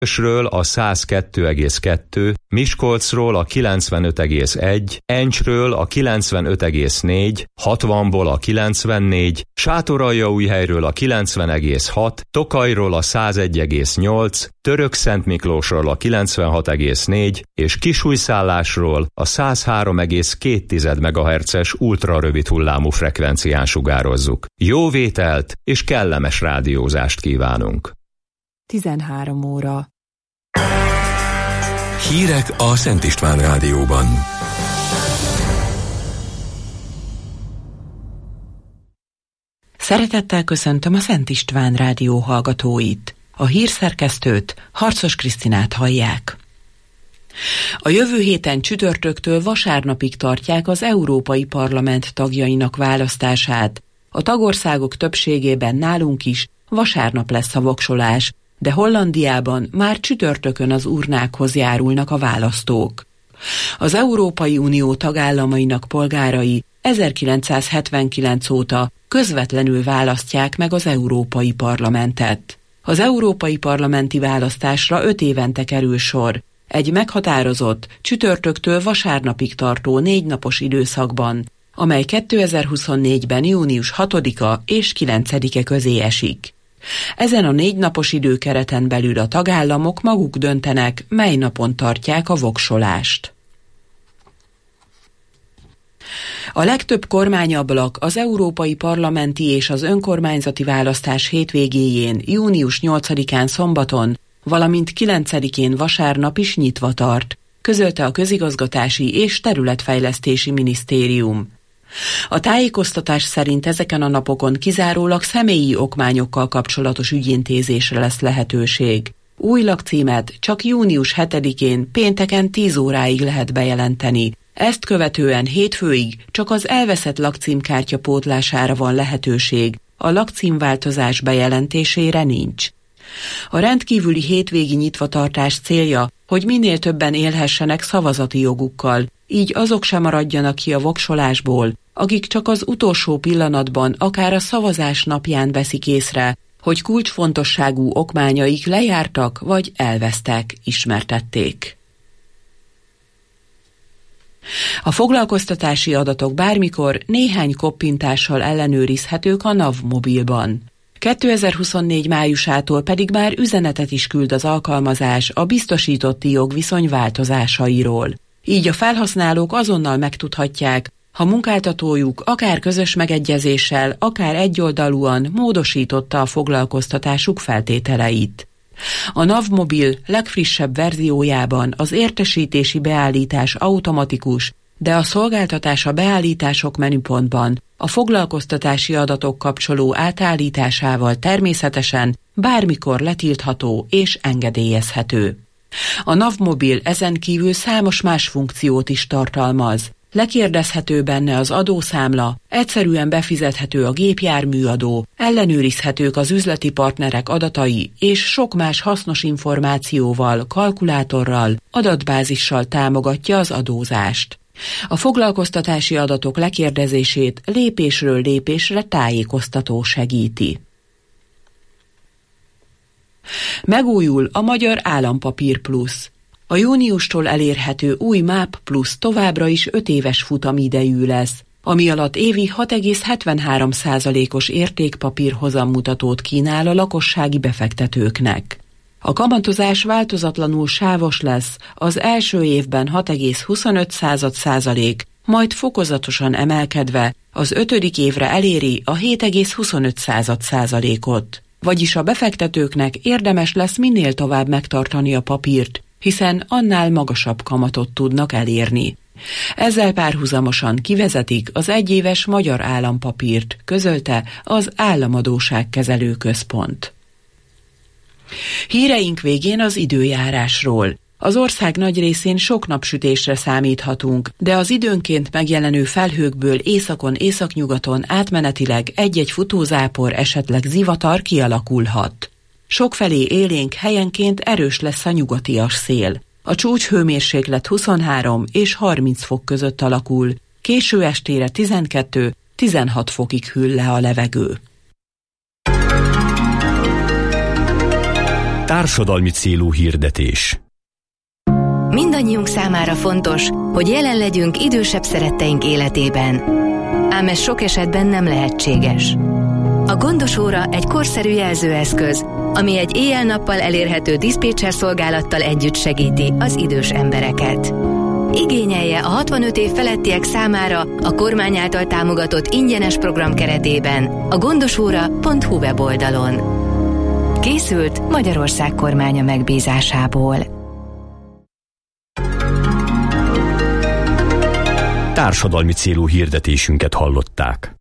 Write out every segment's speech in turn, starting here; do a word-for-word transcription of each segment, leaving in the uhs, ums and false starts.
Ről a száz kettő egész kettő, Miskolcról a kilencvenöt egész egy, Encsről a kilencvenöt egész négy, hatvanból a kilencvennégy, Sátoraljaújhelyről a kilencven egész hat, Tokajról a száz egy egész nyolc, Törökszentmiklósról a kilencvenhat egész négy és Kisújszállásról a száz három egész két megahertzes ultrarövid hullámú frekvencián sugározzuk. Jó vételt és kellemes rádiózást kívánunk! tizenhárom óra. Hírek a Szent István Rádióban. Szeretettel köszöntöm a Szent István Rádió hallgatóit. A hírszerkesztőt, Harcos Krisztinát hallják. A jövő héten csütörtöktől vasárnapig tartják az Európai Parlament tagjainak választását. A tagországok többségében nálunk is vasárnap lesz a voksolás, de Hollandiában már csütörtökön az urnákhoz járulnak a választók. Az Európai Unió tagállamainak polgárai ezerkilencszázhetvenkilenc óta közvetlenül választják meg az Európai Parlamentet. Az Európai Parlamenti választásra öt évente kerül sor, egy meghatározott, csütörtöktől vasárnapig tartó négy napos időszakban, amely kétezer-huszonnégyben június hatodika és kilencedike közé esik. Ezen a négy napos időkereten belül a tagállamok maguk döntenek, mely napon tartják a voksolást. A legtöbb kormányablak az európai parlamenti és az önkormányzati választás hétvégéjén, június nyolcadikán szombaton, valamint kilencedikén vasárnap is nyitva tart, közölte a Közigazgatási és Területfejlesztési Minisztérium. A tájékoztatás szerint ezeken a napokon kizárólag személyi okmányokkal kapcsolatos ügyintézésre lesz lehetőség. Új lakcímet csak június hetedikén pénteken tíz óráig lehet bejelenteni. Ezt követően hétfőig csak az elveszett lakcímkártya pótlására van lehetőség, a lakcímváltozás bejelentésére nincs. A rendkívüli hétvégi nyitvatartás célja, hogy minél többen élhessenek szavazati jogukkal, így azok sem maradjanak ki a voksolásból, akik csak az utolsó pillanatban, akár a szavazás napján veszik észre, hogy kulcsfontosságú okmányaik lejártak vagy elvesztek, ismertették. A foglalkoztatási adatok bármikor néhány koppintással ellenőrizhetők a NAV mobilban. kétezer-huszonnégy májusától pedig már üzenetet is küld az alkalmazás a biztosítotti jogviszony változásairól. Így a felhasználók azonnal megtudhatják, ha munkáltatójuk akár közös megegyezéssel, akár egyoldalúan módosította a foglalkoztatásuk feltételeit. A NAV mobil legfrissebb verziójában az értesítési beállítás automatikus, de a szolgáltatás a beállítások menüpontban a foglalkoztatási adatok kapcsoló átállításával természetesen bármikor letiltható és engedélyezhető. A NAV mobil ezen kívül számos más funkciót is tartalmaz. Lekérdezhető benne az adószámla, egyszerűen befizethető a gépjárműadó, ellenőrizhetők az üzleti partnerek adatai, és sok más hasznos információval, kalkulátorral, adatbázissal támogatja az adózást. A foglalkoztatási adatok lekérdezését lépésről lépésre tájékoztató segíti. Megújul a Magyar Állampapír Plusz. A júniustól elérhető új MÁP Plusz továbbra is öt éves futamidejű lesz, ami alatt évi hat egész hetvenhárom százalékos értékpapír hozammutatót kínál a lakossági befektetőknek. A kamatozás változatlanul sávos lesz, az első évben hat egész huszonöt százalék, majd fokozatosan emelkedve az ötödik évre eléri a hét egész huszonöt százalékot. Vagyis a befektetőknek érdemes lesz minél tovább megtartani a papírt, hiszen annál magasabb kamatot tudnak elérni. Ezzel párhuzamosan kivezetik az egyéves magyar állampapírt, közölte az Államadósságkezelő Központ. Híreink végén az időjárásról. Az ország nagy részén sok napsütésre számíthatunk, de az időnként megjelenő felhőkből északon, északnyugaton átmenetileg egy-egy futózápor, esetleg zivatar kialakulhat. Sokfelé élénk, helyenként erős lesz a nyugatias szél. A csúcshőmérséklet huszonhárom és harminc fok között alakul, késő estére tizenkettő-tizenhat fokig hűl le a levegő. Társadalmi célú hirdetés. Mindannyiunk számára fontos, hogy jelen legyünk idősebb szeretteink életében. Ám ez sok esetben nem lehetséges. A Gondos óra egy korszerű jelzőeszköz, ami egy éjjel-nappal elérhető diszpécser szolgálattal együtt segíti az idős embereket. Igényelje a hatvanöt év felettiek számára a kormány által támogatott ingyenes program keretében a gondosóra pont hu weboldalon. Készült Magyarország kormánya megbízásából. Társadalmi célú hirdetésünket hallották.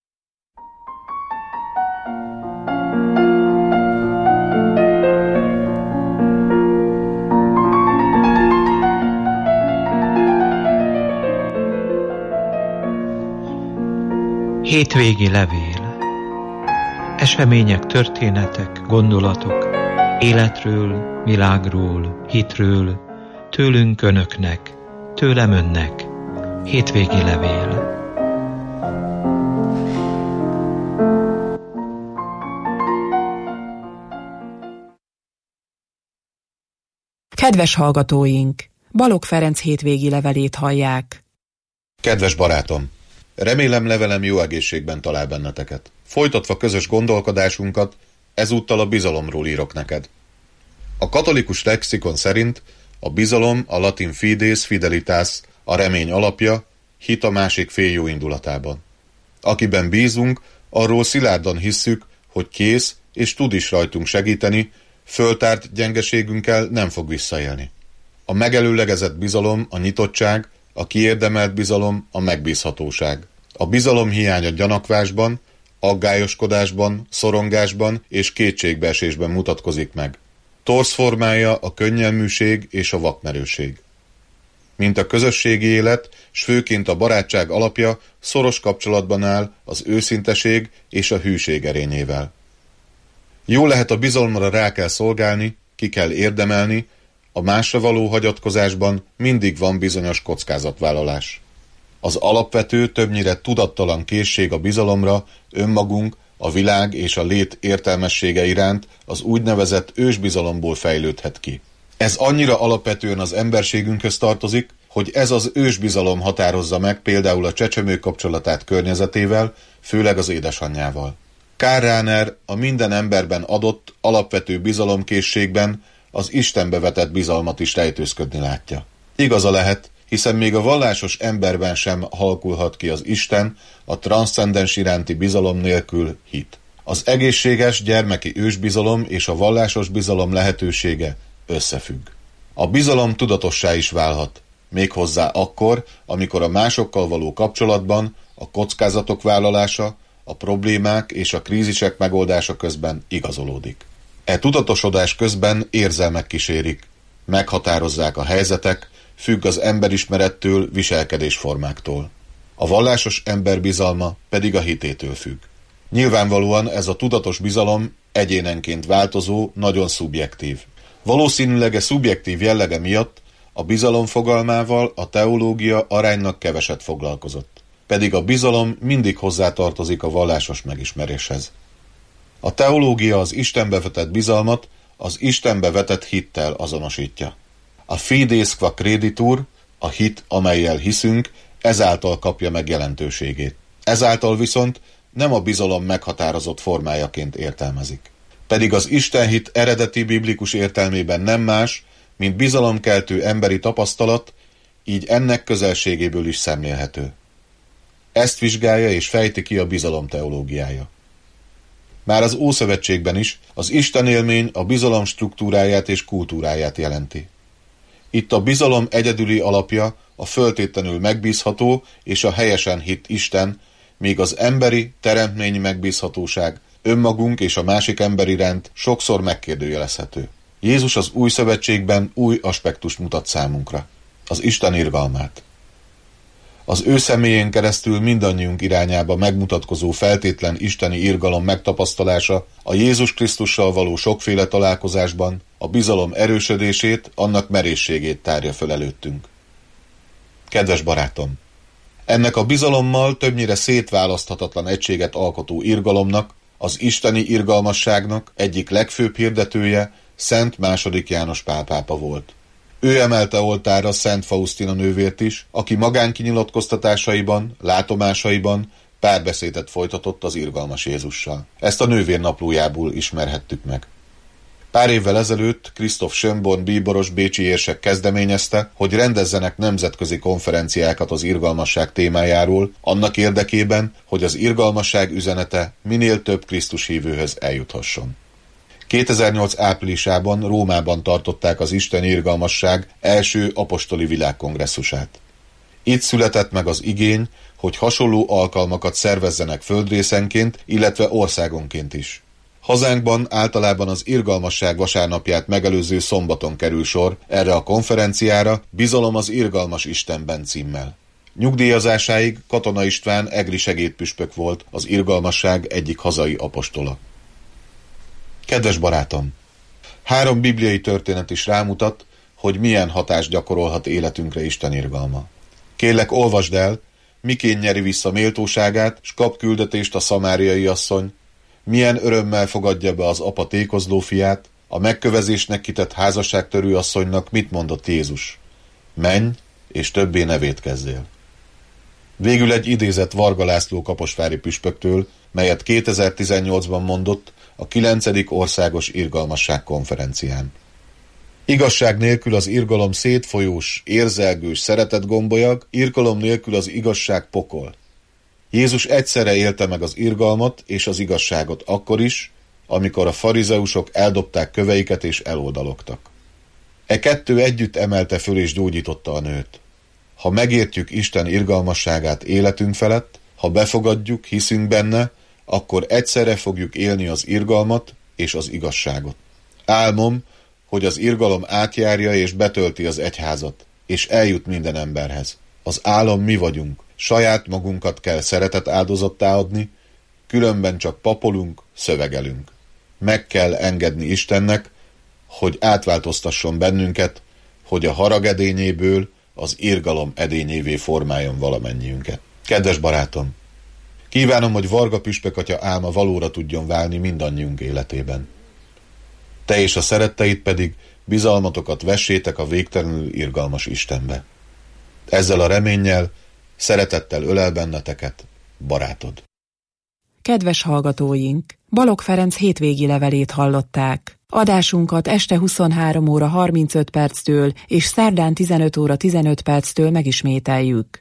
Hétvégi levél. Események, történetek, gondolatok, életről, világról, hitről, tőlünk önöknek, tőlem önnek. Hétvégi levél. Kedves hallgatóink! Balogh Ferenc hétvégi levelét hallják. Kedves barátom! Remélem levelem jó egészségben talál benneteket. Folytatva közös gondolkodásunkat, ezúttal a bizalomról írok neked. A katolikus lexikon szerint a bizalom, a latin fides, fidelitas, a remény alapja, hit a másik fél jó indulatában. Akiben bízunk, arról szilárdan hisszük, hogy kész és tud is rajtunk segíteni, föltárt gyengeségünkkel nem fog visszaélni. A megelőlegezett bizalom, a nyitottság, a kiérdemelt bizalom, a megbízhatóság. A bizalom hiánya gyanakvásban, aggályoskodásban, szorongásban és kétségbeesésben mutatkozik meg. Torz formája a könnyelműség és a vakmerőség. Mint a közösségi élet, s főként a barátság alapja szoros kapcsolatban áll az őszinteség és a hűség erényével. Jó lehet, a bizalomra rá kell szolgálni, ki kell érdemelni, a másra való hagyatkozásban mindig van bizonyos kockázatvállalás. Az alapvető, többnyire tudattalan készség a bizalomra önmagunk, a világ és a lét értelmessége iránt az úgynevezett ősbizalomból fejlődhet ki. Ez annyira alapvetően az emberségünkhöz tartozik, hogy ez az ősbizalom határozza meg például a csecsemő kapcsolatát környezetével, főleg az édesanyjával. Karl Rahner a minden emberben adott alapvető bizalomkészségben az Istenbe vetett bizalmat is rejtőzködni látja. Igaza lehet, hiszen még a vallásos emberben sem halkulhat ki az Isten, a transzcendens iránti bizalom nélkül hit. Az egészséges gyermeki ősbizalom és a vallásos bizalom lehetősége összefügg. A bizalom tudatossá is válhat, méghozzá akkor, amikor a másokkal való kapcsolatban a kockázatok vállalása, a problémák és a krízisek megoldása közben igazolódik. E tudatosodás közben érzelmek kísérik, meghatározzák a helyzetek, függ az emberismerettől, viselkedésformáktól. A vallásos ember bizalma pedig a hitétől függ. Nyilvánvalóan ez a tudatos bizalom egyénenként változó, nagyon szubjektív. Valószínűleg e szubjektív jellege miatt a bizalom fogalmával a teológia aránylag keveset foglalkozott. Pedig a bizalom mindig hozzátartozik a vallásos megismeréshez. A teológia az Istenbe vetett bizalmat az Istenbe vetett hittel azonosítja. A fides qua creditur, a hit, amellyel hiszünk, ezáltal kapja meg jelentőségét. Ezáltal viszont nem a bizalom meghatározott formájaként értelmezik. Pedig az istenhit eredeti biblikus értelmében nem más, mint bizalomkeltő emberi tapasztalat, így ennek közelségéből is szemlélhető. Ezt vizsgálja és fejti ki a bizalom teológiája. Már az Ószövetségben is az Isten élmény a bizalom struktúráját és kultúráját jelenti. Itt a bizalom egyedüli alapja a föltétlenül megbízható és a helyesen hitt Isten, míg az emberi, teremtményi megbízhatóság önmagunk és a másik ember iránt sokszor megkérdőjelezhető. Jézus az Új Szövetségben új aspektust mutat számunkra, az Isten irgalmát. Az ő személyén keresztül mindannyiunk irányába megmutatkozó feltétlen isteni irgalom megtapasztalása a Jézus Krisztussal való sokféle találkozásban a bizalom erősödését, annak merészségét tárja föl előttünk. Kedves barátom! Ennek a bizalommal többnyire szétválaszthatatlan egységet alkotó irgalomnak, az isteni irgalmasságnak egyik legfőbb hirdetője Szent második János Pál pápa volt. Ő emelte oltárra Szent Faustina nővért is, aki magánkinyilatkoztatásaiban, látomásaiban párbeszédet folytatott az irgalmas Jézussal. Ezt a nővér naplójából ismerhettük meg. Pár évvel ezelőtt Christoph Schönborn bíboros bécsi érsek kezdeményezte, hogy rendezzenek nemzetközi konferenciákat az irgalmasság témájáról, annak érdekében, hogy az irgalmasság üzenete minél több Krisztus hívőhöz eljuthasson. kétezer-nyolc áprilisában Rómában tartották az isteni irgalmasság első apostoli világkongresszusát. Itt született meg az igény, hogy hasonló alkalmakat szervezzenek földrészenként, illetve országonként is. Hazánkban általában az irgalmasság vasárnapját megelőző szombaton kerül sor erre a konferenciára, Bizalom az irgalmas Istenben címmel. Nyugdíjazásáig Katona István egri segédpüspök volt, az irgalmasság egyik hazai apostola. Kedves barátom! Három bibliai történet is rámutat, hogy milyen hatást gyakorolhat életünkre Isten irgalma. Kérlek, olvasd el, miként nyeri vissza méltóságát, s kap küldetést a szamáriai asszony, milyen örömmel fogadja be az apa tékozló fiát, a megkövezésnek kitett házasságtörő asszonynak mit mondott Jézus? Menj, és többé ne vétkezzél. Végül egy idézet Varga László kaposvári püspöktől, melyet kétezer-tizennyolcban mondott a kilencedik országos irgalmasság konferencián. Igazság nélkül az irgalom szétfolyós, érzelgős szeretetgombolyag, irgalom nélkül az igazság pokol. Jézus egyszerre élte meg az irgalmat és az igazságot akkor is, amikor a farizeusok eldobták köveiket és eloldalogtak. E kettő együtt emelte föl és gyógyította a nőt. Ha megértjük Isten irgalmasságát életünk felett, ha befogadjuk, hiszünk benne, akkor egyszerre fogjuk élni az irgalmat és az igazságot. Álmom, hogy az irgalom átjárja és betölti az egyházat, és eljut minden emberhez. Az álom mi vagyunk, saját magunkat kell szeretet áldozattá adni, különben csak papolunk, szövegelünk. Meg kell engedni Istennek, hogy átváltoztasson bennünket, hogy a harag edényéből az irgalom edényévé formáljon valamennyiünket. Kedves barátom! Kívánom, hogy Varga püspökatya álma valóra tudjon válni mindannyiunk életében. Te és a szeretteid pedig bizalmatokat vessétek a végtelenül irgalmas Istenbe. Ezzel a reménnyel, szeretettel ölel benneteket, barátod. Kedves hallgatóink! Balogh Ferenc hétvégi levelét hallották. Adásunkat este huszonhárom óra harmincöt perctől és szerdán tizenöt óra tizenöt perctől megismételjük.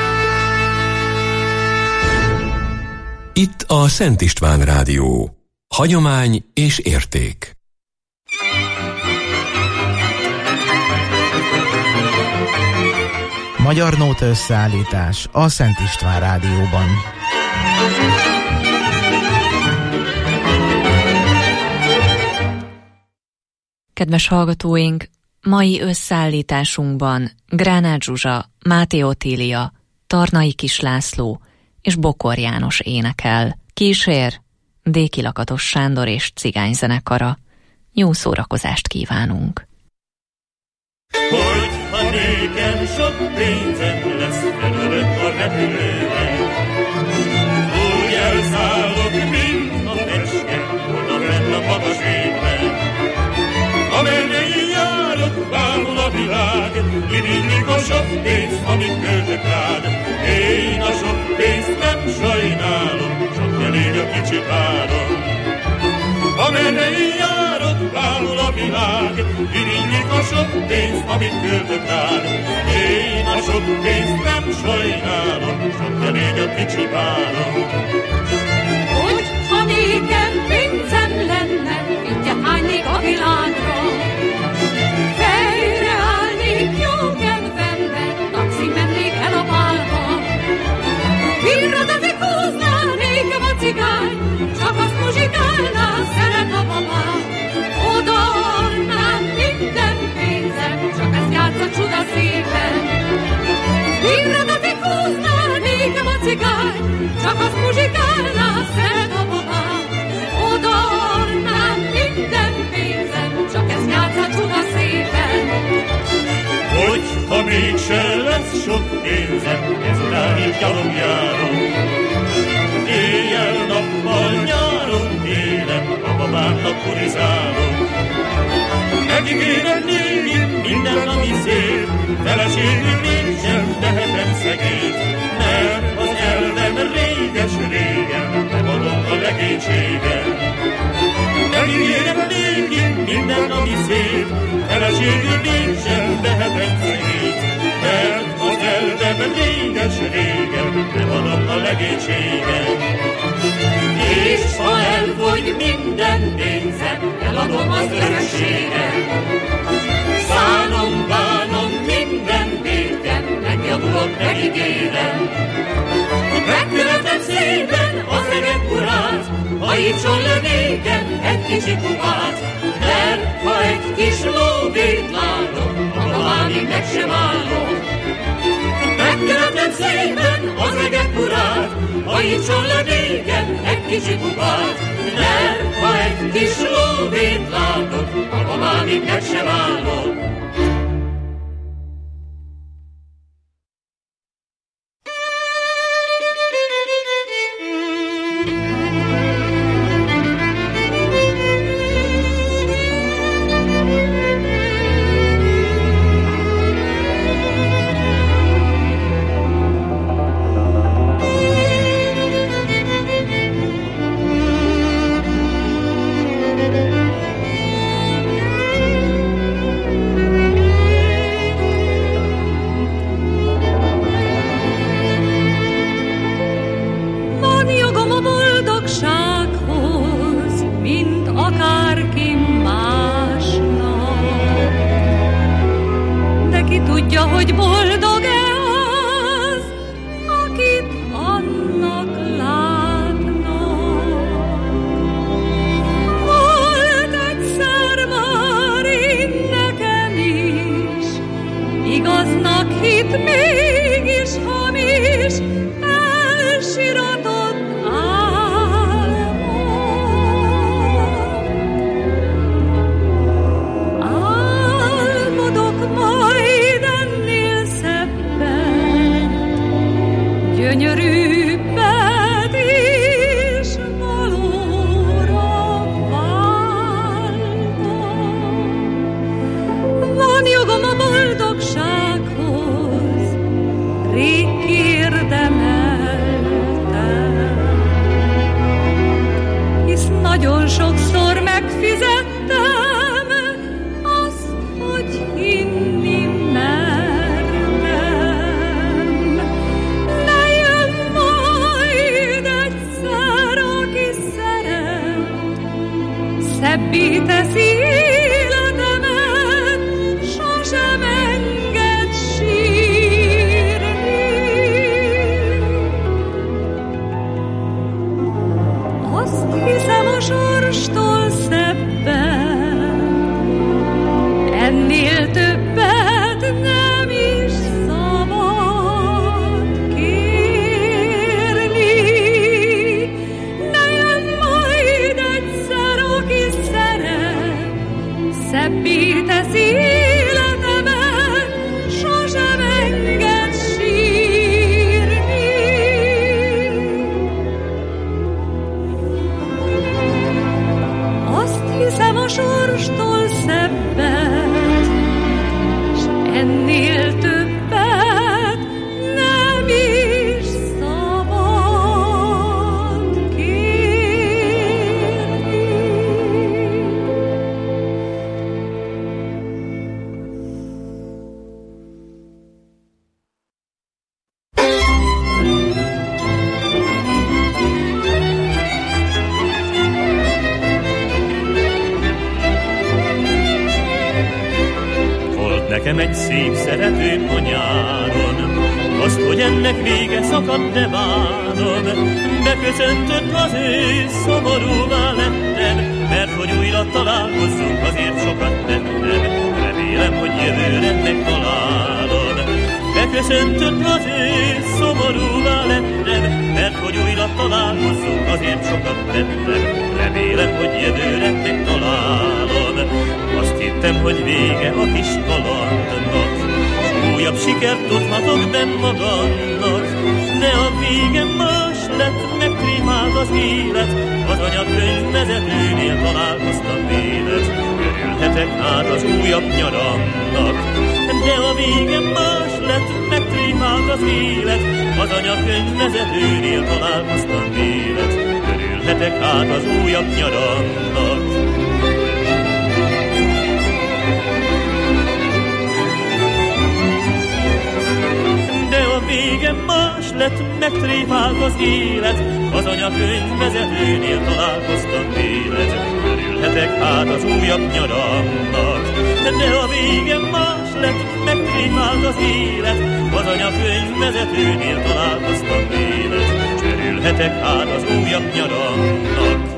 Itt a Szent István Rádió. Hagyomány és érték. Magyar Nóta összeállítás a Szent István Rádióban. Kedves hallgatóink, mai összeállításunkban Gránát Zsuzsa, Máté Otília, Tarnai Kis László és Bokor János énekel. Kísér Déki Lakatos Sándor és Cigány zenekara. Jó szórakozást kívánunk! Hogyha nékem sok pénzem lesz, felülök a repülőre, úgy elszállok, mint a fecske, oda fenn a magas égben. Amerre én járok, bámul a világ, irigylik a sok pénzt, amit költök rád. Én a sok pénzt nem sajnálom, csak elég a kicsi párom. Amerre én járok, bámul a világ, irigylik a sok pénzt, amit költök rád. Én a sok pénzt nem sajnálom, csak elég a kicsi párom. Hogyha nékem pénzem lenne, mindjárt hánynék a világra. Fejre állnék jó kedvemben, taxi mennék el a bálba. Virradatikóznánék a cigány, csak azt muzsikálná, szeret a babám. Odaadnám minden pénzem, csak ezt játsza csuda szépen. Virradatikóznánék a cigány, csak azt muzsikálná, szeret a babám. Odaadnám minden pénzem, csak ezt játsza csuda szépen. Hogyha mégse lesz sok pénzem, ezután is gyalog járok. Éjjel-nappal, nyáron-télen a babámnak purizálok. Megígérem négy minden, ami szép, feleségül mégsem tehetem szegélyt, mert az elvem réges-régen megadom a legénységet. Megígérem négy minden, ami szép, feleségül mégsem tehetem szegélyt, mert az elvem réges-régen megadom a legénységet. És ha elfogy minden pénzem, eladom az örökséget. Szánom, bánom, minden védkem, megjavulok, megígérem. Megkövetem szépen az eget urát, hajítson le nékem egy kicsi kupát, mert ha egy kis lóvét látok, a babámig meg sem állok. Megkövetem szépen az eget urát, hajítson le nékem egy kicsi kupát, mert ha egy kis lóvét látok, a babámig meg sem állok. szebbé tesz életemet, sosem enged sírni. Azt hiszem a sorstól szebbet, s ennél többet nem is szabad kérni. Nekem egy szép szeretőm a nyáron, azt, hogy ennek vége szakad, de várom. Beköszöntött az ősz, szomorúvá lettem, mert hogy újra találkozzunk, azért sokat tettem. Remélem, hogy jövőre megtalálod. Beköszöntött az ősz, szomorúvá lettem, mert hogy újra találkozzunk, azért sokat tettem. Remélem, hogy jövőre megtalálod. Azt hittem, hogy vége a kis kalandnak, újabb sikert tudhatok benn magamnak, de a vége más lett, megtrémált az élet, az anyakönyvvezetőnél találkoztam vélet. Örülhetek hát az újabb nyaramnak, de a vége más lett, megtrémált az élet, az anyakönyvvezetőnél találkoztam vélet. Örülhetek hát az újabb nyaramnak. Vége más lett, megtréfált az élet, az anyakönyvvezetőnél találkoztam vélet. Örülhetek hát az újabb nyaramnak, de a vége más lett, megtréfált az élet, az anyakönyvvezetőnél találkoztam vélet. Örülhetek hát az újabb nyaramnak.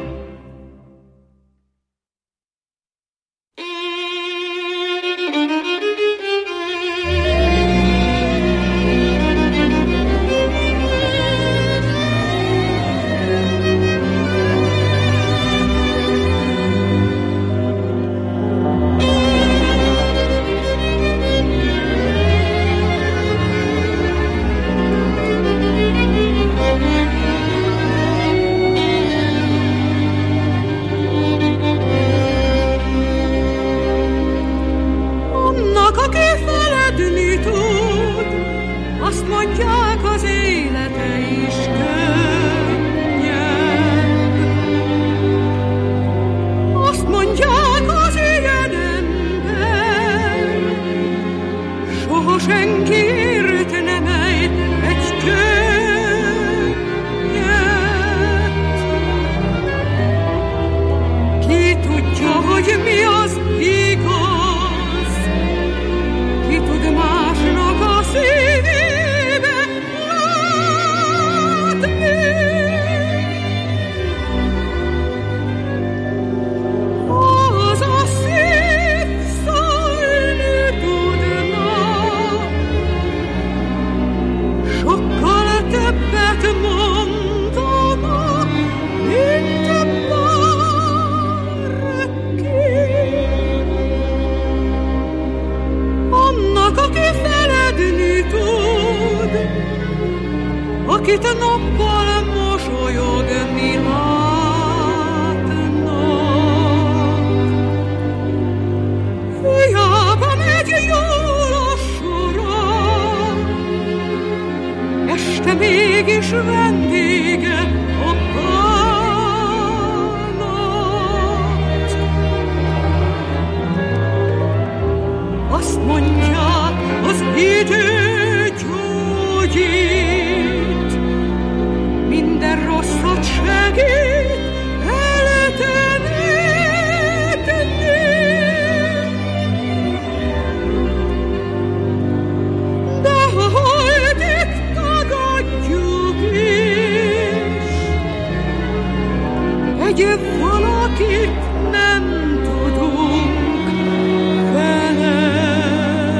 Valakit nem tudunk felejteni.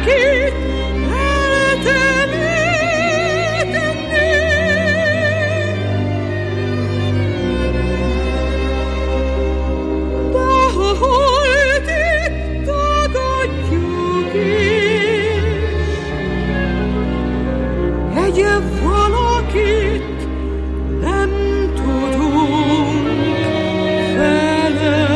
valakit eltemetni. De ha holtit tagadjuk is, egy valakit nem tudunk feledni.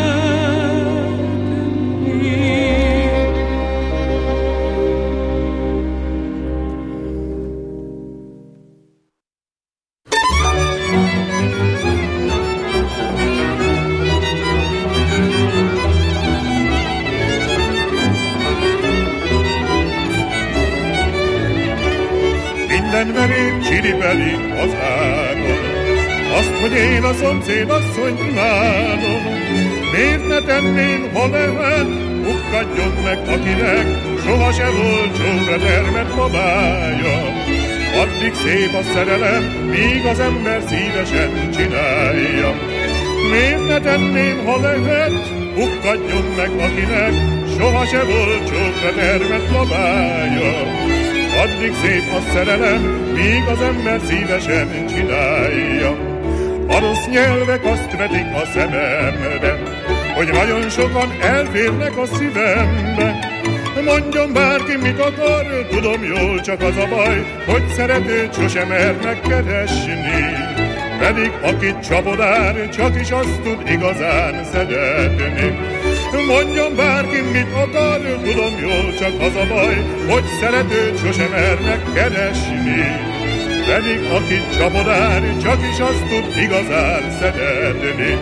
Minden verét csiribeli az ágon, azt, hogy én a szomszéd asszonyt imádom. Miért ne tenném, ha lehet, bukkadjon meg, akinek soha se volt csókra termett babája. Addig szép a szerelem, míg az ember szívesen csinálja. Miért ne tenném, ha lehet, bukkadjon meg, akinek soha se volt csókra termett babája. Addig szép a szerelem, míg az ember szívesen csinálja. A rossz nyelvek azt vetik a szemembe, hogy nagyon sokan elférnek a szívembe. Mondjon bárki, mit akar, tudom jól, csak az a baj, hogy szeretőt sosem mernek keresni. Pedig akit csapodár, csak is azt tud igazán szeretni. Mondjon bárki, mit akar, tudom jól, csak az a baj, hogy szeretőt sosem mernek keresni. Pedig akit csapodár, csak is azt tud igazán szeretni.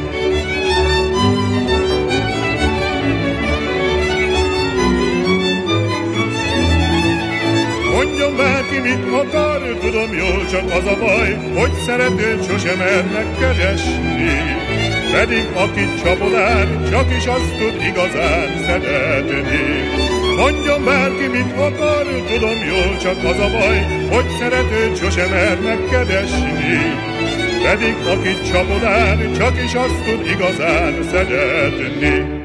Mondjon bárki, mit akar, tudom jól, csak az a baj, hogy szeretőt sosem mernek keresni. Pedig akit csapodár, csak is azt tud igazán szeretni. Mondjon bárki, mit akar, tudom jól, csak az a baj, hogy szeretőt sosem mernek keresni. Pedig akit csapodár, csak is azt tud igazán szeretni.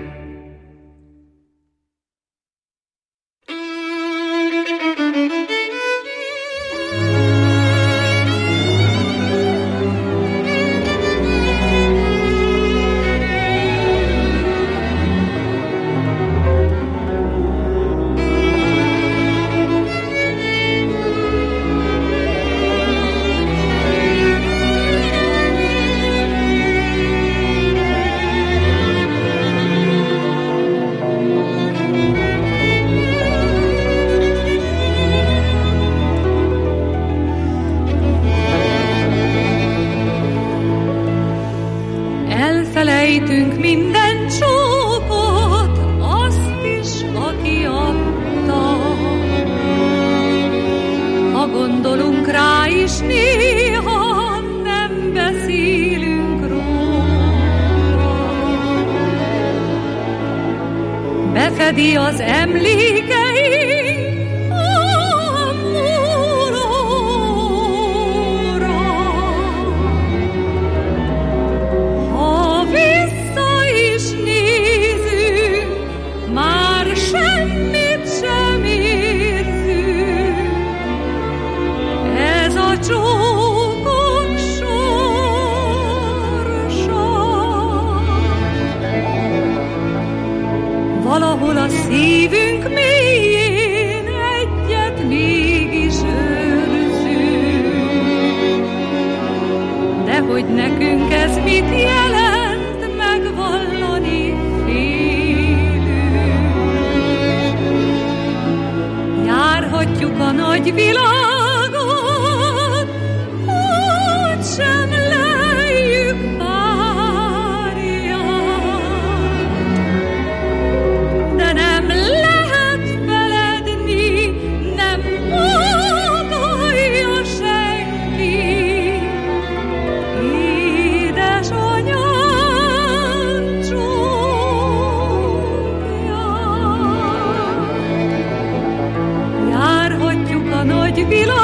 Elfelejtünk minden csókot, azt is, aki adta. Ha gondolunk rá is, néha nem beszélünk róla. Befedi az emlékeink a múlóra. Ha vissza is nézünk, már semmit sem érzünk. Ez a csókok sorsa. Valahol a szívünk mélyén egyet mégis őrzünk. Dehogy nekünk ez mit jelent, megvallani félünk. Járhatjuk a nagy világot, úgy sem lejjük párját. De nem lehet feledni, nem pótolja senki. Édesanyám csókját. Járhatjuk a nagy világot,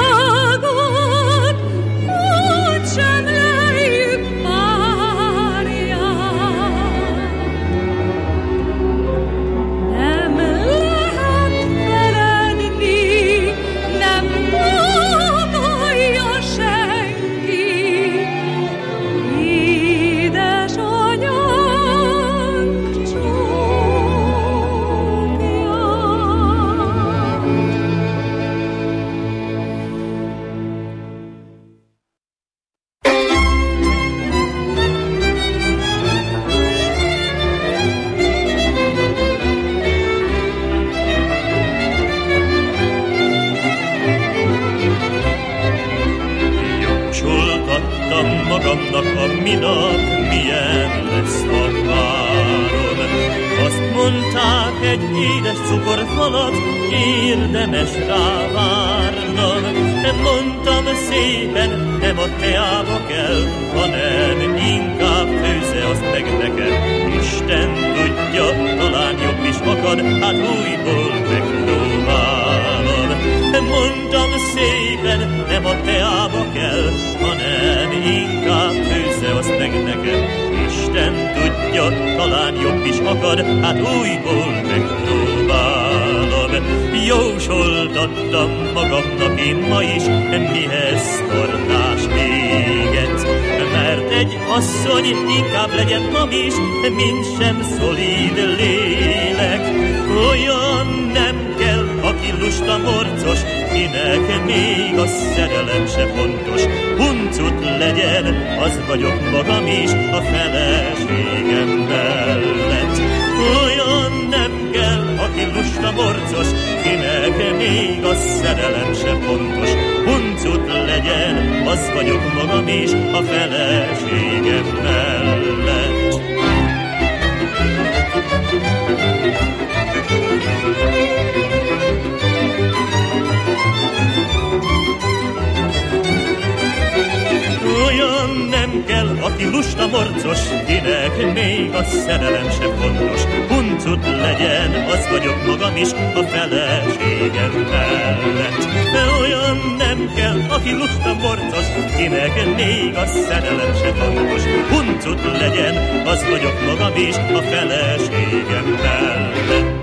minap milyen lesz a párom. Azt mondták, egy édes cukorfalat érdemes rávárnom. Mondtam szépen, nem a teába kell, hanem inkább főzze azt meg nekem. Isten tudja, talán jobb is akad, hát újból megpróbálom. Mondtam szépen, nem a teába kell, hanem inkább főzze azt meg nekem. Isten tudja, talán jobb is akad, hát újból megpróbálom. Jósoltattam magamnak én ma is, mihez tartás véget. Mert egy asszony inkább legyen hamis, mint sem szolíd lélek. Olyan nem kell, aki lusta morcos, kinek még a szerelem se fontos. Huncut legyen, az vagyok magam is, a feleségem mellett. Olyan nem kell, aki lusta morcos, kinek még a szerelem se fontos. Huncut legyen, az vagyok magam is, a feleségem mellett. Olyan nem kell, aki lusta morcos, kinek még a szerelem se fontos. Huncut legyen, az vagyok magam is, a feleségem mellett. Olyan nem kell, aki lusta morcos, kinek még a szerelem se fontos. Huncut legyen, az vagyok magam is, a feleségem mellett.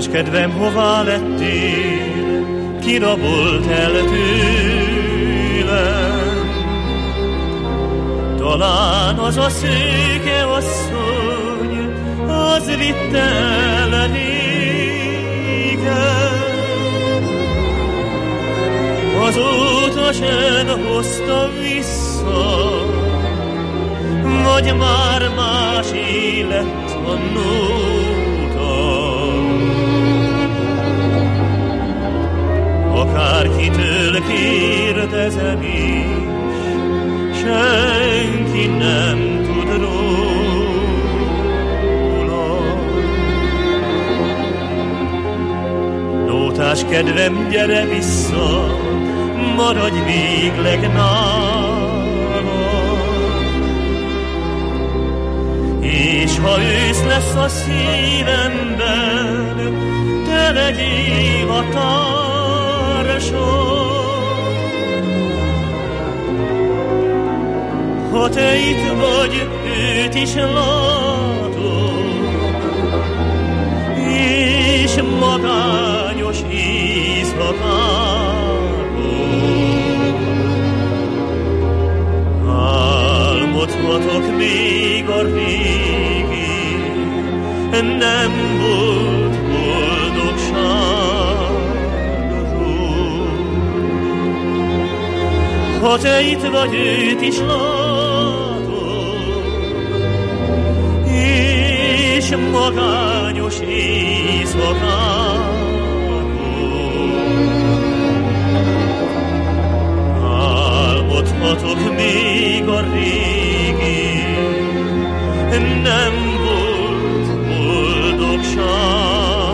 Nótás kedvem, hová lettél, kirabolt el tőlem? Talán az a szőke asszony, az vitte el régen. Azóta sem hozta vissza, vagy már más élet a nóta. Akárkitől kérdezem is, senki nem tud róla. Nótás kedvem, gyere vissza, maradj végleg nálam. És ha ősz lesz a szívemben, te legyél a társam. Ha te itt vagy, őt is látod, és magányos éjszakákon álmodhatok még a régi, nem volt boldogságról. Ha te itt vagy, őt is látod, és magányos éjszakákon álmodhatok még a régi, nem volt boldogság.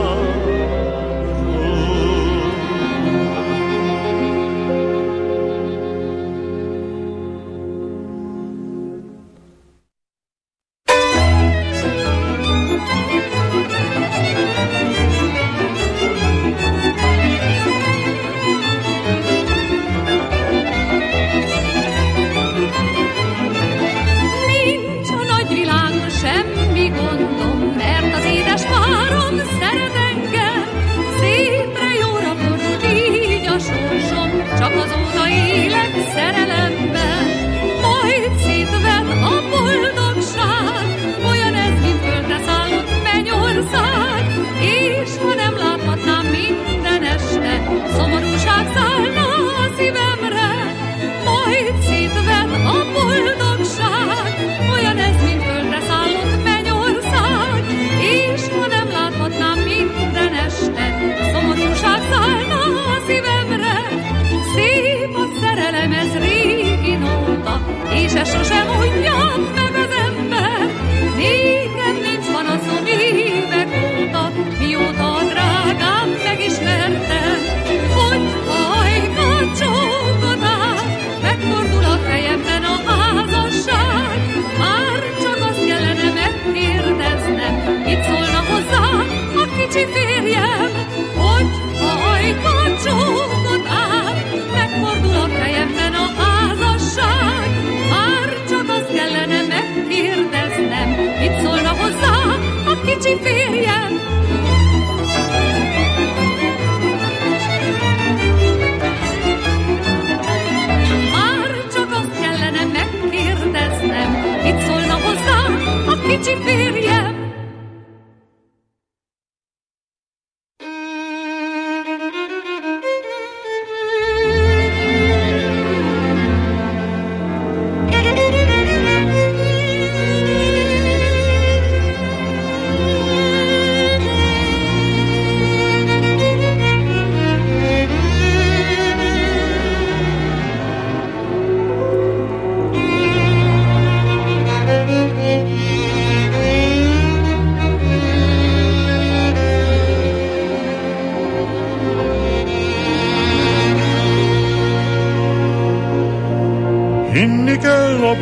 Hinni kell a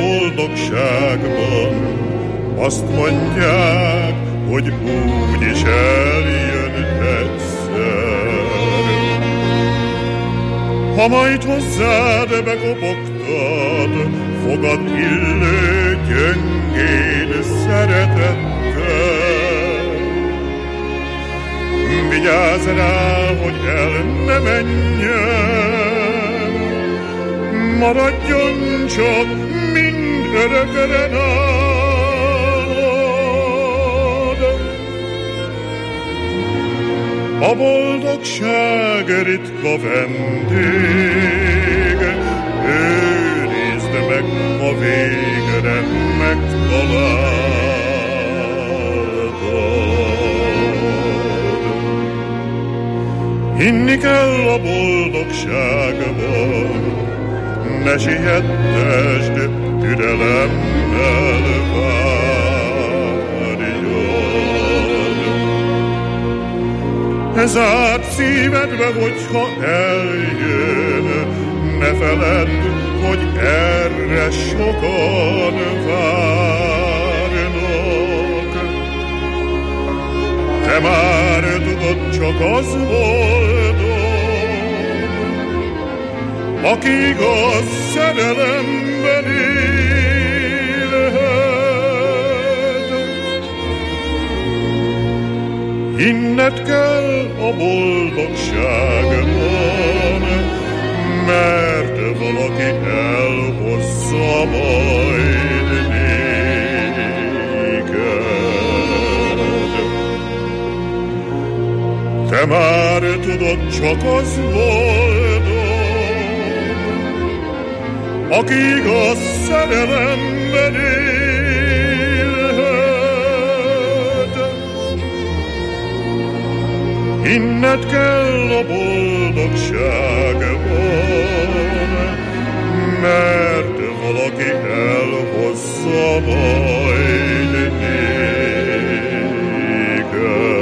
boldogságban, azt mondják, hogy úgy is eljön egyszer. Ha majd hozzád bekopogtad, fogad illő gyöngéd szeretettel. vigyázz rá, hogy el ne menjen, maradjon csak mind örökre nálad. A boldogság ritka vendég, őrizd meg, ha végre megtaláltad. Hinni kell a boldogságban, ne sietesd, türelemmel várjad. Zárt szívedbe, hogyha eljön, ne feledd, hogy erre sokan várnak. Te már tudod, csak az boldog, aki igaz szerelemben élhet. Hinned kell a boldogságban, mert valaki elhozza majd néked. Te már tudod, csak az boldog, aki igaz szerelemben élhet. Hinned kell a boldogságban, mert valaki elhozza majd néked.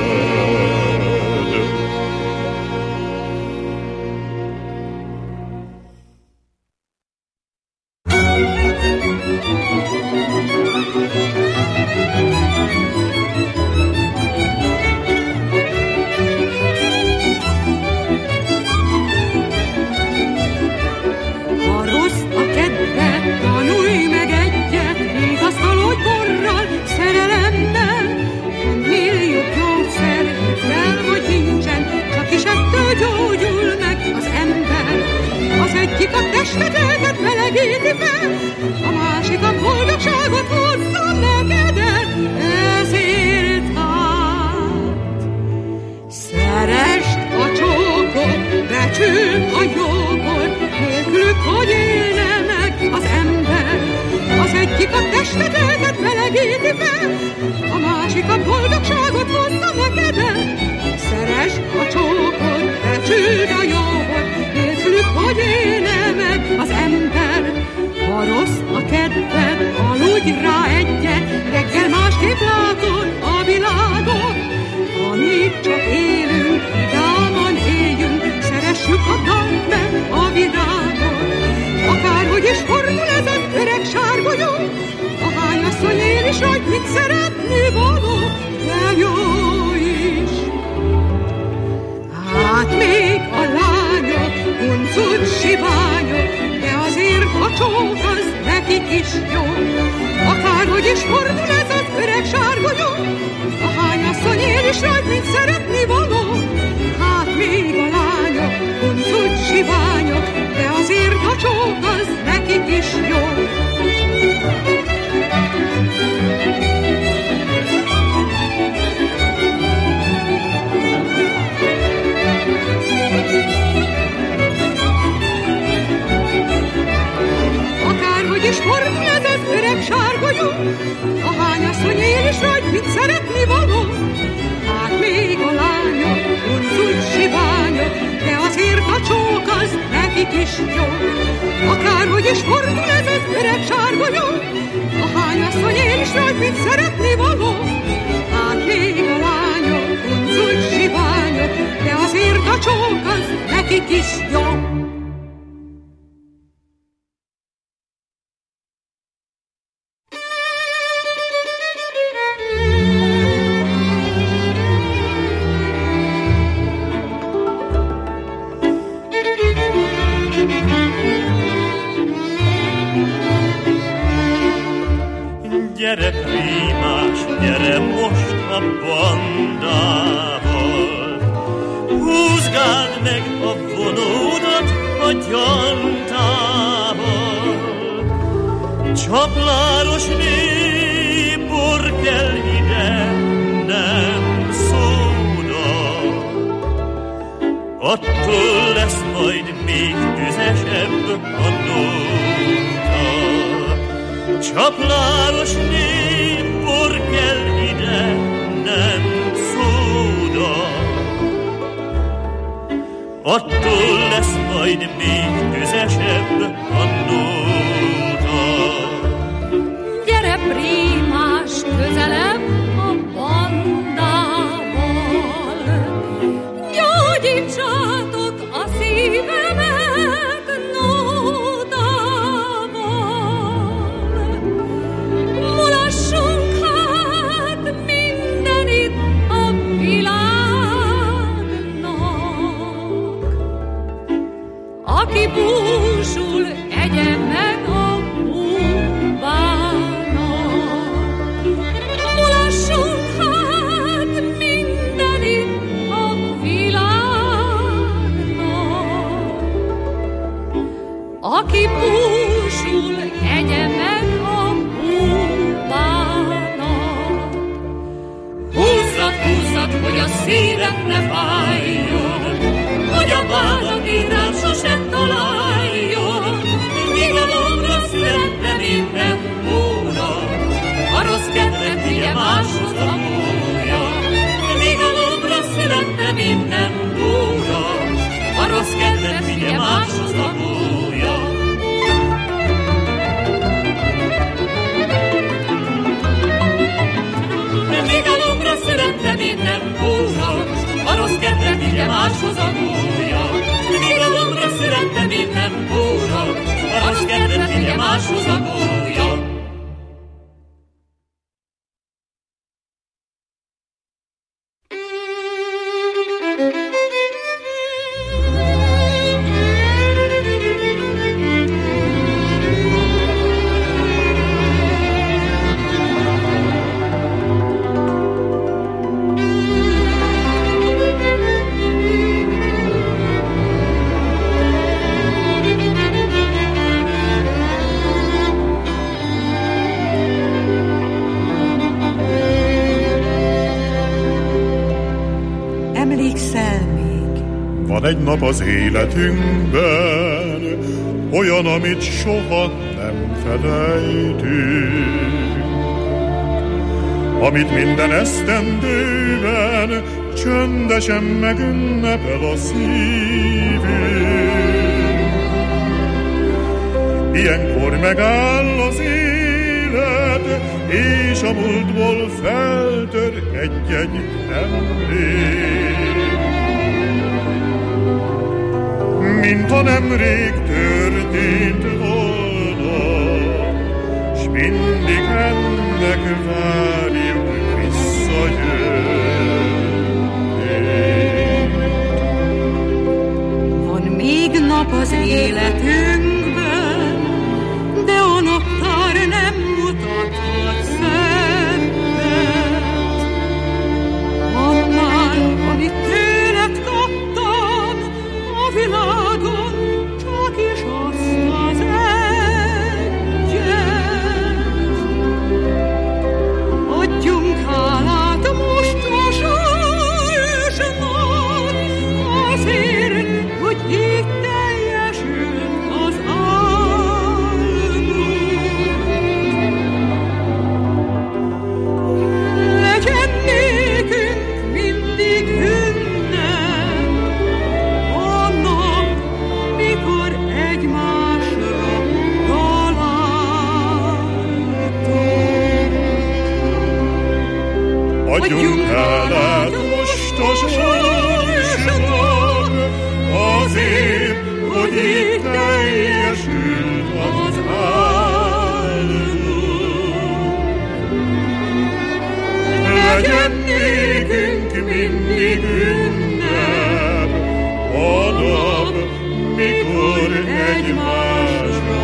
Egyik a testedet melegíti fel, a másik a boldogságot hozza neked el. Ezért hát szeresd a csókot, becsüld a jogot, nélkülük hogy élne meg az ember. Az egyik a testedet melegíti fel, a másik a boldogságot hozza neked el. Szeresd a csókot, becsüld a jogot, nélkülük hogy élne meg az ember. Ha rossz a kedved, aludj rá egyet, reggel másképp látod a világot. Amíg csak élünk, vidáman éljünk, szeressük a dalt a virágot. Akárhogy is fordul ez az öreg sárgolyó, ahány asszony él is rajt, mit szeretni való, de jó is. Hát még a lányok, huncut siványok, de azért a csók az nekik is jó. Akárhogy is fordul ez az öreg sárgolyó, ahány asszony él is rajt, mint szeretni való. Hát még a lányok, huncut siványok, de azért a csók az nekik is jó. Akárhogy is fordul ez az öreg sárgolyó, ahány asszony él is rajt, mint szeretni való. Hát még a lányok, huncut siványok, de azért a csók az nekik is jó. Akárhogy is fordul ez az öreg sárgolyó, ahány asszony él is rajt, mint szeretni való. Hát még a lányok, huncut siványok, de azért a csók az nekik is jó. Gyere prímás, gyere most a bandával, vizsgáld meg a vonódat a gyantával. Csapláros népor kell ide, nem szóda. Attól lesz majd még tüzesebb a nóta. Csapláros népor kell ide, nem szóda. Attól lesz majd még tüzesebb a nóta. Gyere, prímás, közelebb a bandával, gyógyítsátok a szívemet nótával. Mulassunk hát mindenit a világnak. Aki búsul, egye meg a búbának. Mulassunk hát mindenit a világnak. Aki búsul, egye meg a búbának. Húzzad, húzzad, hogy a szíved ne fájjon, hogy a vádat rám sosem találjon. Vigalomra születne minden óra, a rossz kedvet vigye máshoz a múlja. Vigalomra születne minden óra, a rossz kedvet vigye máshoz a múlja. Vigalomra születne minden óra, a rossz kedvet vigye máshoz a múlja. Vigalomra születne minden óra, a rossz kedvet vigye máshoz a múlja. Van egy nap az életünkben, olyan, amit soha nem felejtünk, amit minden esztendőben csöndesen megünnepel a szívünk. Ilyenkor megáll az élet, és a múltból feltör egy-egy emlék. Mintha nemrég történt volna, s mindig ennek várjuk visszajönni. Van még nap az életünkben, de a naptár nem mutathat szentet. Annál, amit tőled kaptam, a világon csak is azt az egyet. Adjunk hálát most a sorsnak, azért, hogy így teljesült az álmunk. Legyen nékünk mindig ünnep, a nap, mikor egymásra találtunk. Adjunk hálát most a sorsnak, azért, hogy így teljesült az álmunk. Legyen nékünk mindig ünnep, a nap, mikor egymásra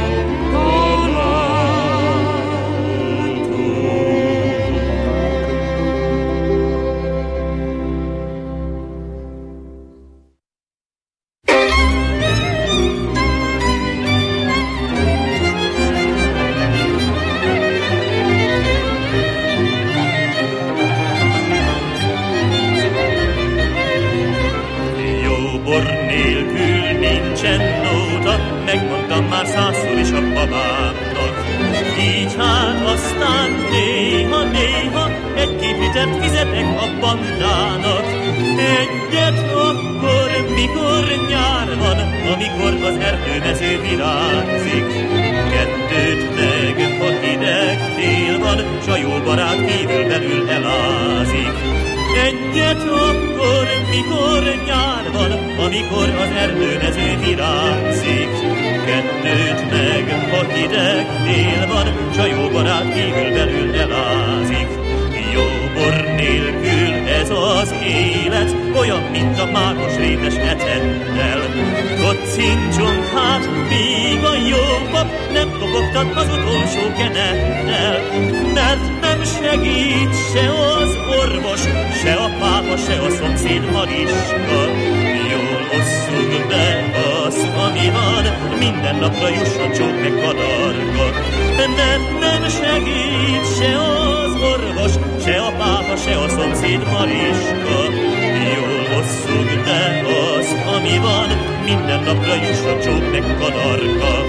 aztán néha-néha egy-két litert fizetek a bandának. Egyet akkor, mikor nyár van, amikor az erdőmező virágzik. Kettőt meg, ha hideg tél van, s a jó barát kívül belül elázik. Egyet akkor, mikor nyár van, amikor az erdőmező virágzik. Kettőt meg, ha hideg tél van, s a jó barát kívül belül elázik. Jó bor nélkül ez az élet, olyan, mint a márkos rétes eceddel. Kocincsunk hát, míg a jó pap nem kopogtat az utolsó kenettel. Mert nem segít se az orvos, se a pápa, se a szomszéd Mariska. Jól osszuk be azt, ami van, minden napra jusson csók meg kadarga. Mert nem segít se az orvos, se a pápa, se a szomszéd Mariska. Jól osszuk be azt, ami van, minden napra jusson csók meg kadarga.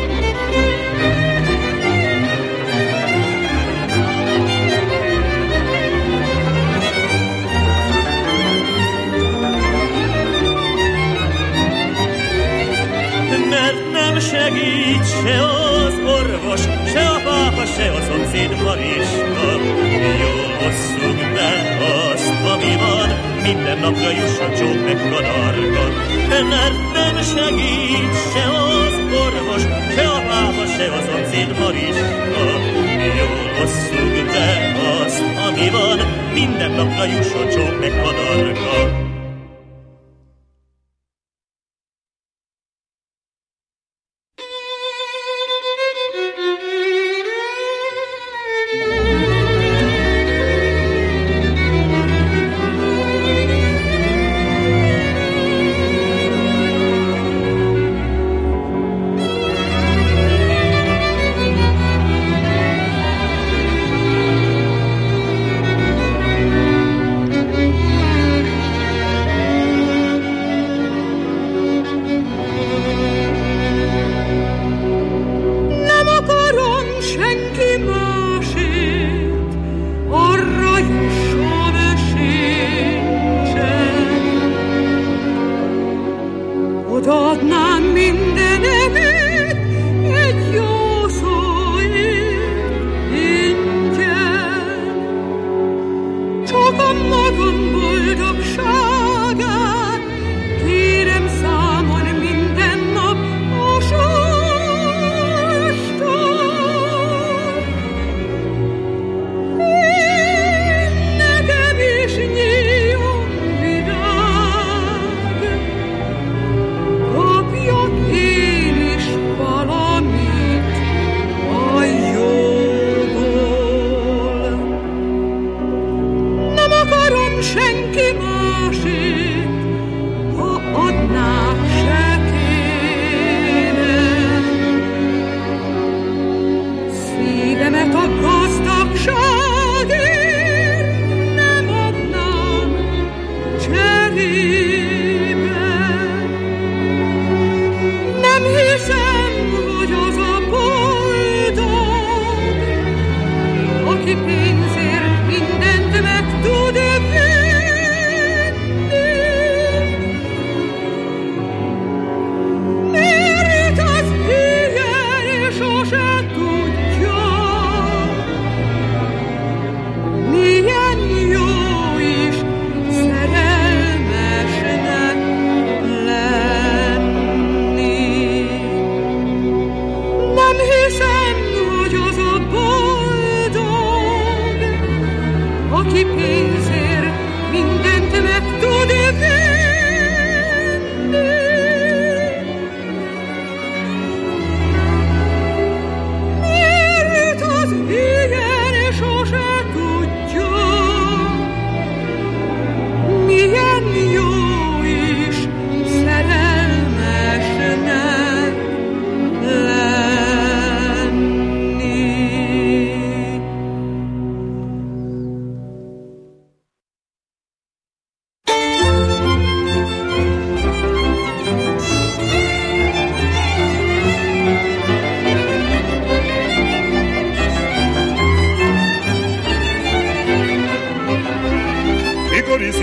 Mert nem segít se az orvos, se a pápa, se a szomszéd Mariska. Jól osszuk be azt, ami van, minden napra jusson csók meg kadarga. Mert nem segít se az orvos, se a pápa, se a szomszéd Mariska. Jól osszuk be azt, ami van, minden napra jusson csók meg kadarga.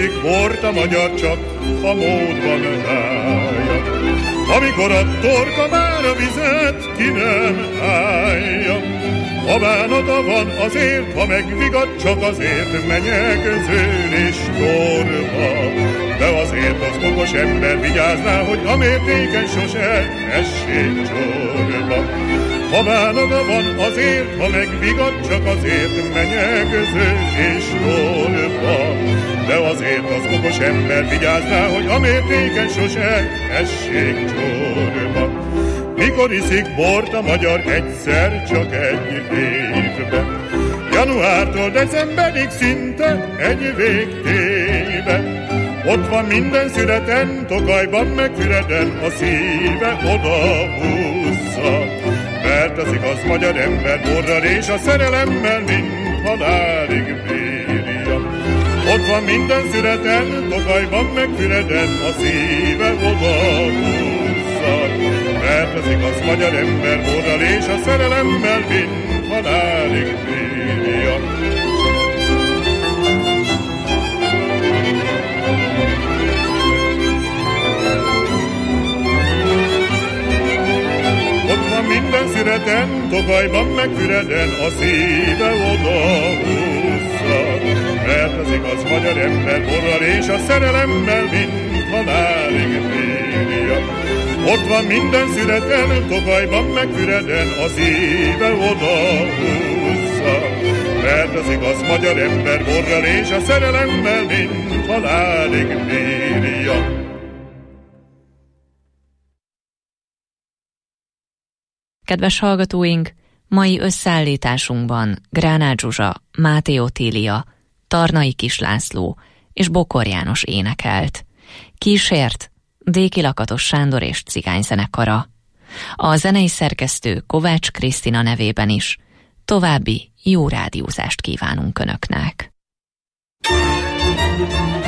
iszik bort a magyar, csak ha módban állja. Amikor a torka már a vizet ki nem állja. Ha bánata van azért, ha megvigad, csak azért menyegzőn és torva. De azért az okos ember vigyázná, hogy a mértéken sose essék csorba. Ha bánata van azért, ha megvigad, csak azért menyegzőn és torva. De azért az okos ember vigyázná, hogy a mértéken sose essék csorba. Mikor iszik bort a magyar egyszer csak egy évben? Januártól decemberig szinte egy végtében. Ott van minden születen, Tokajban meg Füreden, a szíve oda húzza. Mert az igaz magyar ember borral és a szerelemmel mind halálig bírja. Ott van minden születen, Tokajban meg Füreden, a szíve oda húzza. Mert az igaz magyar ember borral és a szerelemmel mind halálig bírja. Ott van minden szüreten, Tokajban meg Füreden, a szíve oda húzza. Mert az igaz magyar ember borral és a szerelemmel mind halálig bírja. Ott van minden születen, Tokajban meg Füreden, a szíve oda húzza. Mert az igaz magyar ember borral és a szerelemmel mind halálig bírja. Kedves hallgatóink, mai összeállításunkban Gránát Zsuzsa, Máté Otília, Tarnai Kis László és Bokor János énekelt. Kísért Déki Lakatos Sándor és Cigány zenekara. A zenei szerkesztő Kovács Krisztina nevében is további jó rádiózást kívánunk Önöknek.